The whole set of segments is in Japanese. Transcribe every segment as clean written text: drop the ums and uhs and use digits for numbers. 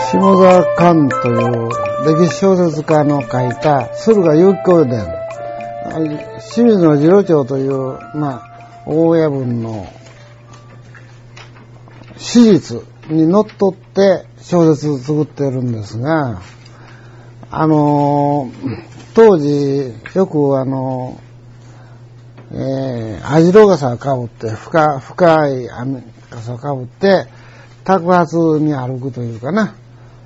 下沢寛という歴史小説家の書いた駿河遊興伝、清水の次郎長という、大親分の史実にのっとって小説を作ってるんですが、当時よく網代笠をかぶって深い網笠をかぶって托鉢に歩くというかな、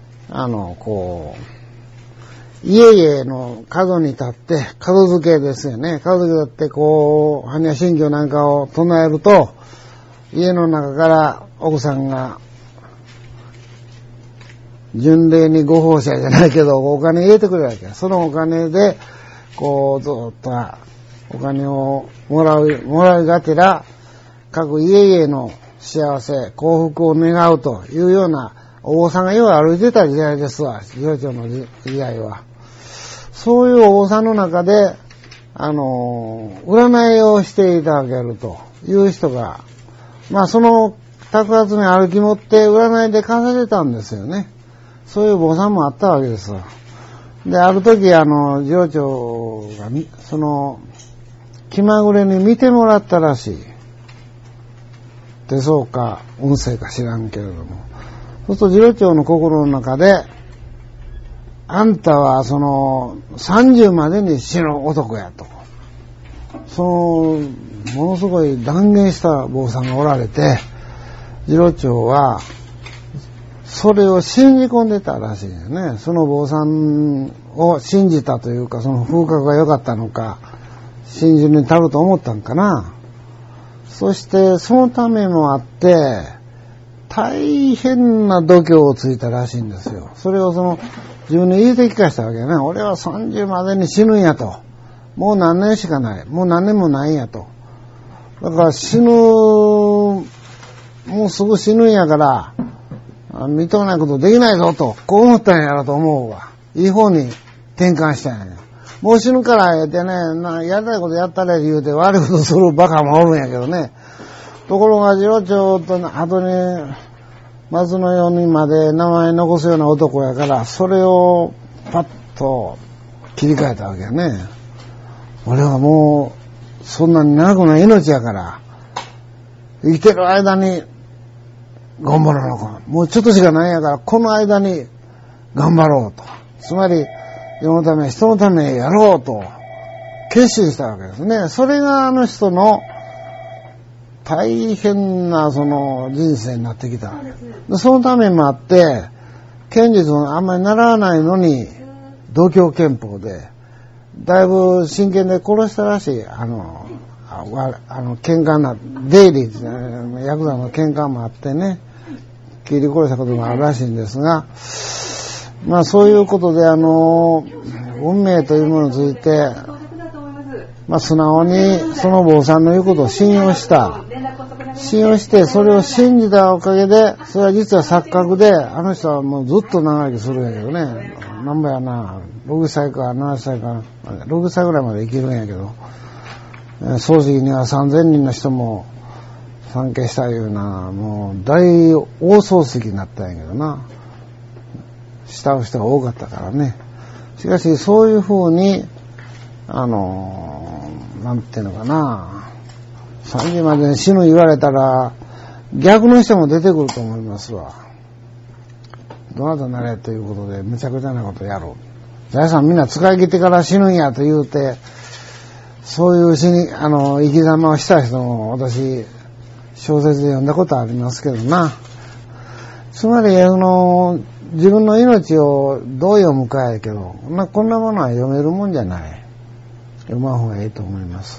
家々の角に立って角付けですよね。角付けだって般若心経なんかを唱えると、家の中から奥さんが巡礼にご奉仕じゃないけどお金入れてくれるわけ。そのお金でずっとお金をもらいがてら各家々の幸せ幸福を願うというようなお坊さんがよう歩いてた時代ですわ。次郎長の時代は。そういうお坊さんの中で占いをしていただけるという人が、その托鉢に歩き持って占いで稼いでたんですよね。そういう坊さんもあったわけですわ。で、ある時次郎長がその気まぐれに見てもらったらしい。手相か運勢か知らんけれども、そうすると次郎長の心の中で、あんたは30までに死ぬ男やと、ものすごい断言した坊さんがおられて、次郎長はそれを信じ込んでたらしいよね。その坊さんを信じたというか、その風格が良かったのか、信じるに足ると思ったんかな。そしてそのためもあって大変な度胸をついたらしいんですよ。それを自分に言いて聞かしたわけね。俺は30までに死ぬんやと。もう何年しかない。もう何年もないんやと。だからもうすぐ死ぬんやから、みっともないことできないぞと、こう思ったんやろと思うわ。いい方に転換したんや。もう死ぬからやってね、やりたいことやったら言うて悪いことするバカもおるんやけどね。ところが次郎長と後に松の世にまで名前残すような男やから、それをパッと切り替えたわけやね。俺はもうそんなに長くない命やから、生きてる間に頑張らなあかん。もうちょっとしかないやから、この間に頑張ろうと。つまり世のため人のためやろうと決心したわけですね。それが人の大変な人生になってきた。でそのためもあって剣術をあんまり習わないのに道教拳法でだいぶ真剣で殺したらしい。喧嘩な出入りヤクザの喧嘩もあってね、切り殺したこともあるらしいんですが、そういうことで運命というものについて素直にその坊さんの言うことを信用してそれを信じたおかげで、それは実は錯覚で、あの人はもうずっと長生きするんやけどね。なんぼやな、60歳か70歳か60歳ぐらいまで生きるんやけど、葬式には3000人の人も参加したいうな、もう大大葬式になったんやけどな。慕う人が多かったからね。しかしそういうふうになんていうのかな、30までに死ぬ言われたら逆の人も出てくると思いますわ。どなたなれということでむちゃくちゃなことやろう。財産みんな使い切ってから死ぬんやと言うて、そういう生き様をした人も私小説で読んだことありますけどな。つまり自分の命をどう読むかやけど、こんなものは読めるもんじゃない。読まん方がいいと思います。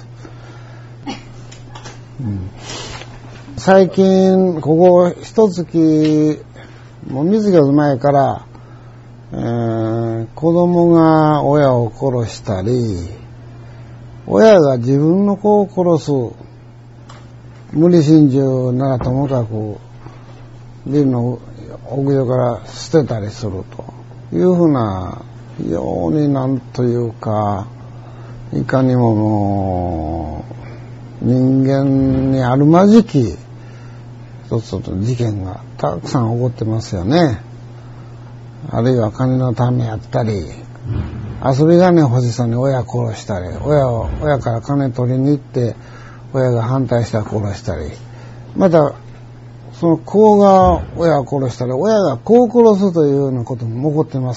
最近ここ一月もう水月前から、子供が親を殺したり、親が自分の子を殺す、無理心中ならともかくビルの屋上から捨てたりするというふうな、非常になんというか、いかにももう人間にあるまじき一つの事件がたくさん起こってますよね。 あるいは金のためやったり、遊び金欲しさに親殺したり、親から金取りに行って親が反対したら殺したり、またその子が親を殺したり、親が子を殺すというようなことも起こってます。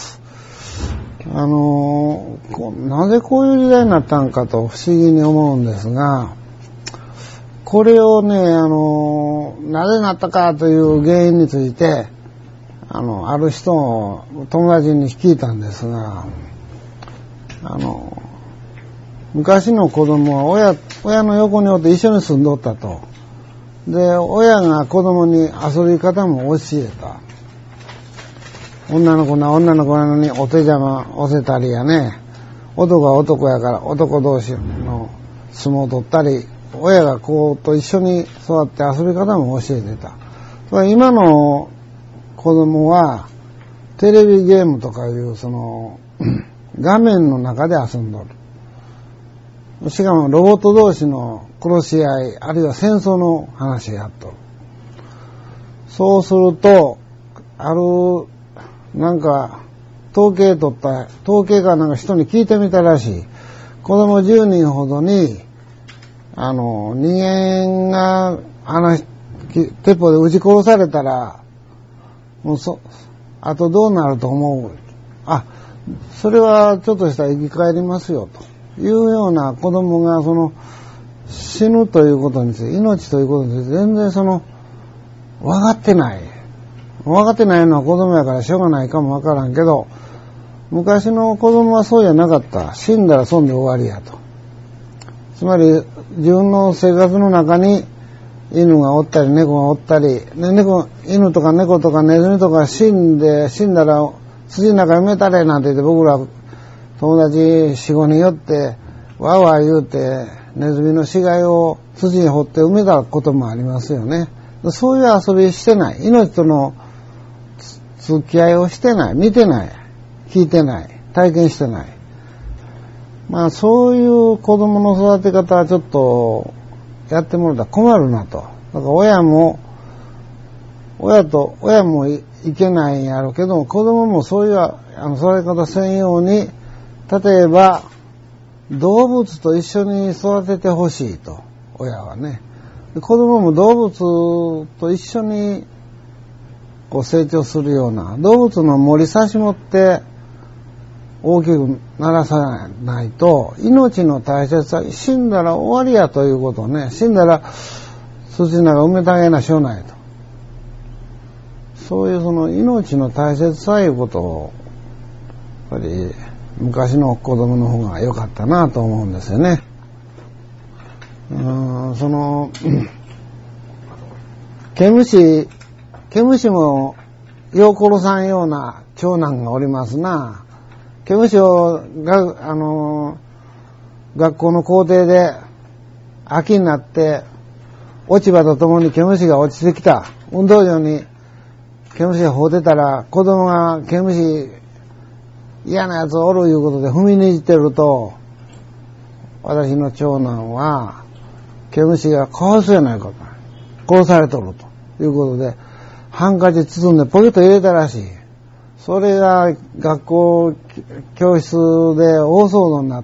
なぜこういう時代になったんかと不思議に思うんですが、これをね、なぜなったかという原因について、ある人を友達に聞いたんですが、昔の子供は親の横におって一緒に住んどったと。で、親が子供に遊び方も教えた。女の子なのにお手邪魔をせたりやね、男は男やから男同士の相撲を取ったり、親が子と一緒に育って遊び方も教えてた。今の子供はテレビゲームとかいうその画面の中で遊んどる。しかもロボット同士の殺し合い、あるいは戦争の話やっとる。そうすると、なんか統計がなんか人に聞いてみたらしい。子供10人ほどに、人間が鉄砲で撃ち殺されたら、あとどうなると思う？それはちょっとしたら生き返りますよ、というような子供が死ぬということについて、命ということについて全然分かってない。分かってないのは子供やからしょうがないかもわからんけど、昔の子供はそうじゃなかった。死んだらそんで終わりやと。つまり自分の生活の中に犬がおったり猫がおったり、犬とか猫とかネズミとか死んだら土の中埋めたれなんて言って、僕ら友達 4,5 人寄ってわーわー言うてネズミの死骸を土に掘って埋めたこともありますよね。そういう遊びしてない。命との付き合いをしてない。見てない。聞いてない。体験してない。そういう子供の育て方はちょっとやってもらったら困るなと。だから親もいけないんやろうけども、子供もそういう育て方せんように、例えば動物と一緒に育ててほしいと、親はね。子供も動物と一緒に成長するような、動物の森差し持って大きくならさないと、命の大切さ、死んだら終わりやということをね、死んだら土の中埋めてあげなしょうないと。そういう命の大切さいうことを、やっぱり昔の子供の方が良かったなと思うんですよね。毛虫もよう殺さんような長男がおりますな。毛虫を学校の校庭で秋になって落ち葉とともに毛虫が落ちてきた。運動場に毛虫が放ってたら、子供が毛虫嫌なやつおるいうことで踏みにじってると、私の長男は毛虫がかわいそうやないかと、殺されとるということでハンカチ包んでポケット入れたらしい。それが学校教室で大騒動になって、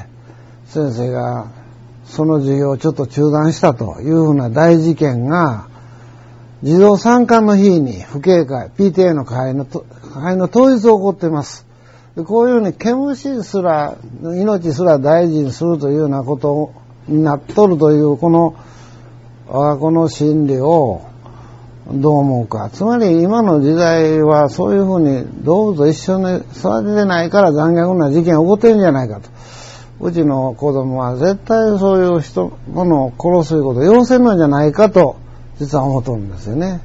先生がその授業をちょっと中断したというふうな大事件が、児童参観の日に父兄会 PTA の会の当日起こっています。こういうふうに毛虫すら命すら大事にするというようなことになっとるという、この我が子の心理をどう思うか。つまり今の時代はそういうふうに動物と一緒に育ててないから残虐な事件起こってるんじゃないかと。うちの子供は絶対そういうものを殺すということを要せんのじゃないかと実は思ってるんですよね。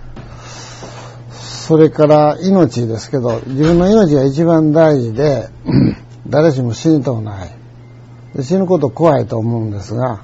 それから命ですけど、自分の命が一番大事で誰しも死にとうない。で、死ぬこと怖いと思うんですが、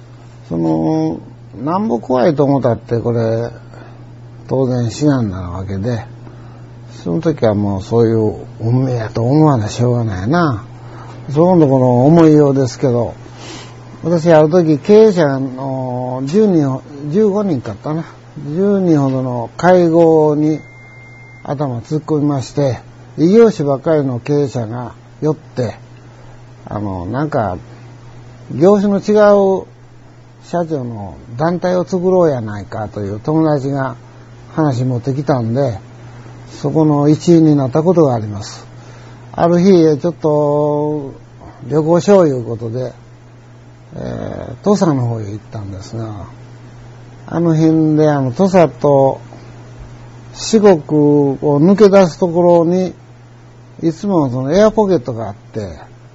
なんぼ怖いと思ったってこれ当然死難なわけで、その時はもうそういう運命やと思わなしょうがないな。そのところ思いようですけど、私ある時経営者の15人かったな、10人ほどの会合に頭突っ込みまして、異業種ばっかりの経営者が寄って、なんか、業種の違う社長の団体を作ろうやないかという友達が話持ってきたんで、そこの一員になったことがあります。ある日、ちょっと旅行しよういうことで、土佐の方へ行ったんですが、あの辺で土佐と四国を抜け出すところに、いつもそのエアポケットがあって、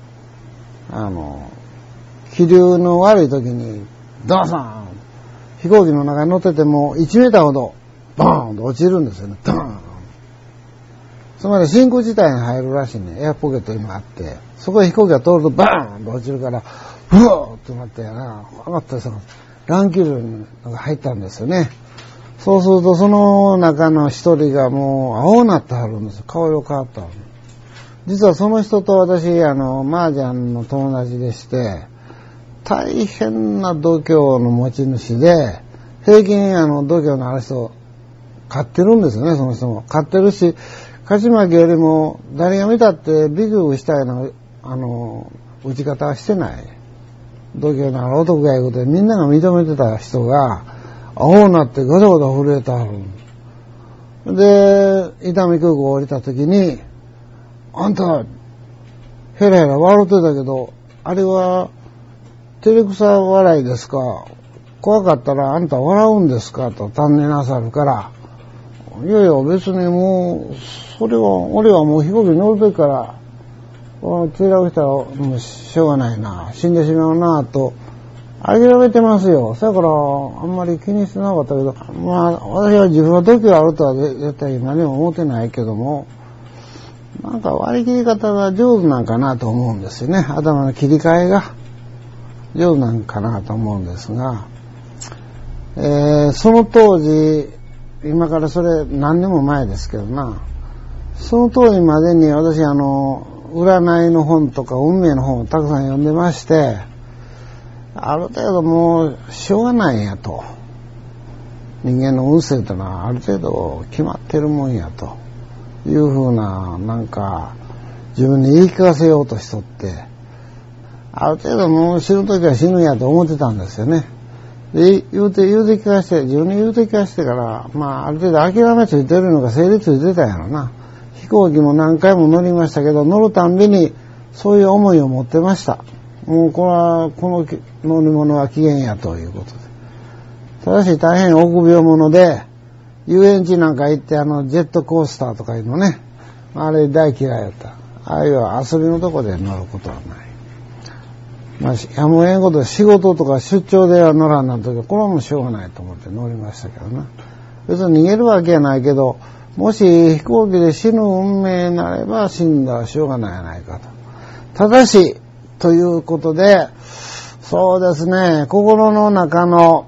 気流の悪い時に、ドーン飛行機の中に乗ってても1メーターほど、ボーンと落ちるんですよね。ドーンつまり真空地帯に入るらしいね、エアポケット今あって、そこへ飛行機が通るとバーンと落ちるから、ふわーっとなって上がったり乱気流が入ったんですよね。そうするとその中の一人がもう青になってはるんですよ。顔色変わったはる。実はその人と私、麻雀の友達でして、大変な度胸の持ち主で、平均度胸のある人、勝ってるんですよね、その人も。勝ってるし、勝ち負けよりも、誰が見たってビクビクしたような、打ち方はしてない。度胸のある男がいることで、みんなが認めてた人が、青になってガタガタ震えたはる。で、伊丹空港降りた時に、あんた、ヘラヘラ笑ってたけど、あれは、照れくさ笑いですか？怖かったらあんた笑うんですか？と尋ねなさるから、いやいや別にもう、俺はもう飛行機に乗るときから、墜落したらもうしょうがないな、死んでしまうな、と、諦めてますよ。そやから、あんまり気にしてなかったけど、まあ、私は自分は度胸あるとは絶対何も思ってないけども、なんか割り切り方が上手なんかなと思うんですよね。頭の切り替えが上手なんかなと思うんですが、その当時、今からそれ何年も前ですけどな、その当時までに私占いの本とか運命の本をたくさん読んでまして、ある程度もうしょうがないんやと。人間の運勢というのはある程度決まってるもんやというふうな、なんか自分に言い聞かせようとしとって、ある程度もう死ぬときは死ぬんやと思ってたんですよね。で、言うて聞かして、自分に言うて聞かしてから、まあある程度諦めついてるのが整理ついてたんやろな。飛行機も何回も乗りましたけど、乗るたんびにそういう思いを持ってました。もうこの乗り物は危険やということで。ただし大変臆病者で、遊園地なんか行ってジェットコースターとかいうのね、あれ大嫌いやった。ああいう遊びのとこで乗ることはない。まあ、やむを得んことで仕事とか出張では乗らんなんとき、これはもうしょうがないと思って乗りましたけどな。別に逃げるわけやないけど、もし飛行機で死ぬ運命になれば死んだらしょうがないやないかと。ただし、ということで、そうですね、心の中の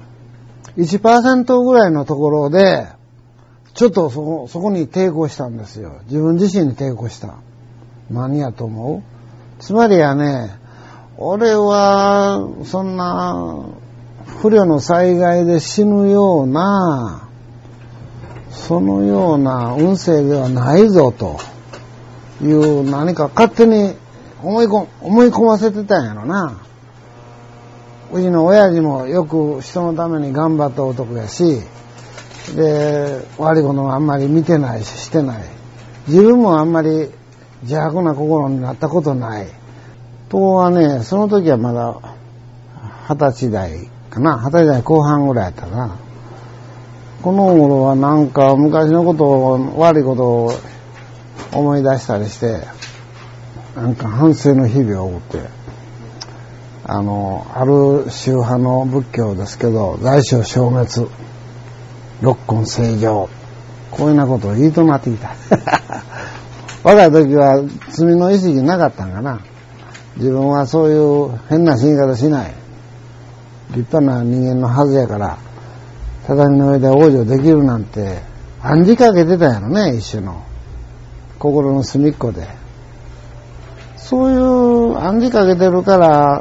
1% ぐらいのところで、ちょっとそこに抵抗したんですよ。自分自身に抵抗した。何やと思う？つまりはね、俺は、そんな、不慮の災害で死ぬような、そのような運勢ではないぞという何か勝手に思い込ませてたんやろな。うちの親父もよく人のために頑張った男やし、で、悪いこともあんまり見てないししてない。自分もあんまり邪悪な心になったことない。とはね、その時はまだ20歳代かな、20歳代後半ぐらいやったかな。この頃はなんか昔のことを、悪いことを思い出したりして、なんか反省の日々を送って、ある宗派の仏教ですけど、在所消滅、六根清浄、こういうようなことを言いとなってきた。若い時は罪の意識なかったんかな。自分はそういう変な死に方しない。立派な人間のはずやから、畳の上で往生できるなんて暗示かけてたんやろね、一種の心の隅っこで。そういう暗示かけてるから、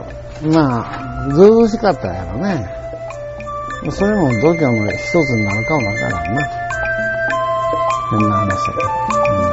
まあずうずうしかったんやろね。それも度胸の一つになるかもわからんな。 変な話だけど。